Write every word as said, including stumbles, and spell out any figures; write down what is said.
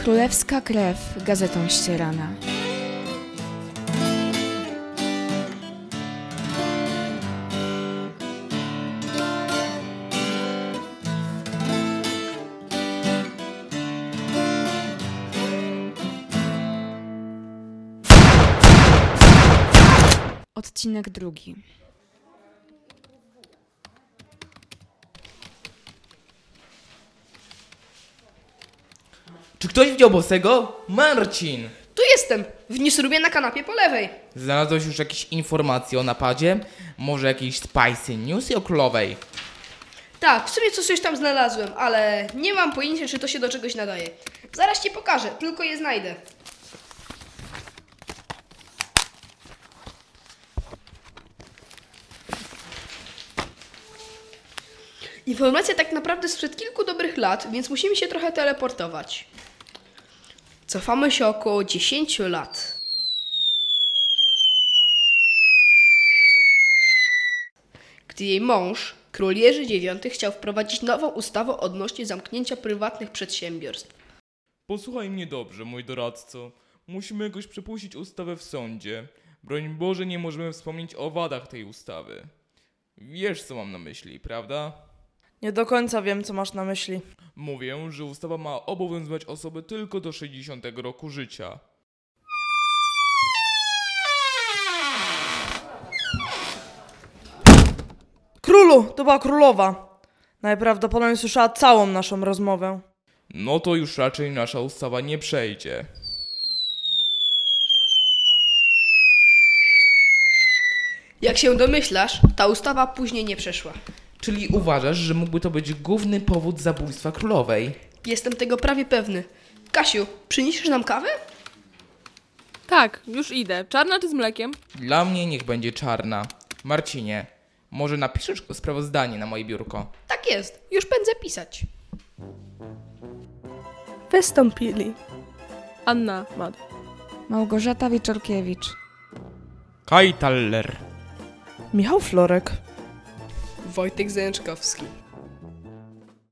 Królewska krew gazetą ścierana. Odcinek drugi. Czy ktoś widział bosego? Marcin! Tu jestem, w Newsroomie na kanapie po lewej. Znalazłeś już jakieś informacje o napadzie? Może jakieś spicy newsy o królowej? Tak, w sumie coś tam znalazłem, ale nie mam pojęcia, czy to się do czegoś nadaje. Zaraz ci pokażę, tylko je znajdę. Informacja tak naprawdę sprzed kilku dobrych lat, więc musimy się trochę teleportować. Cofamy się około dziesięć lat. Gdy jej mąż, król Jerzy dziewiąty, chciał wprowadzić nową ustawę odnośnie zamknięcia prywatnych przedsiębiorstw. Posłuchaj mnie dobrze, mój doradco. Musimy jakoś przepuścić ustawę w sądzie. Broń Boże, nie możemy wspomnieć o wadach tej ustawy. Wiesz, co mam na myśli, prawda? Nie do końca wiem, co masz na myśli. Mówię, że ustawa ma obowiązywać osoby tylko do sześćdziesiątego roku życia. Królu, to była królowa. Najprawdopodobniej słyszała całą naszą rozmowę. No to już raczej nasza ustawa nie przejdzie. Jak się domyślasz, ta ustawa później nie przeszła. Czyli uważasz, że mógłby to być główny powód zabójstwa królowej? Jestem tego prawie pewny. Kasiu, przyniesiesz nam kawę? Tak, już idę. Czarna czy z mlekiem? Dla mnie niech będzie czarna. Marcinie, może napiszesz sprawozdanie na moje biurko? Tak jest, już pędzę pisać. Wystąpili Anna Mad. Małgorzata Wieczorkiewicz. Kaj Taller. Michał Florek. Wojtek Zajączkowski.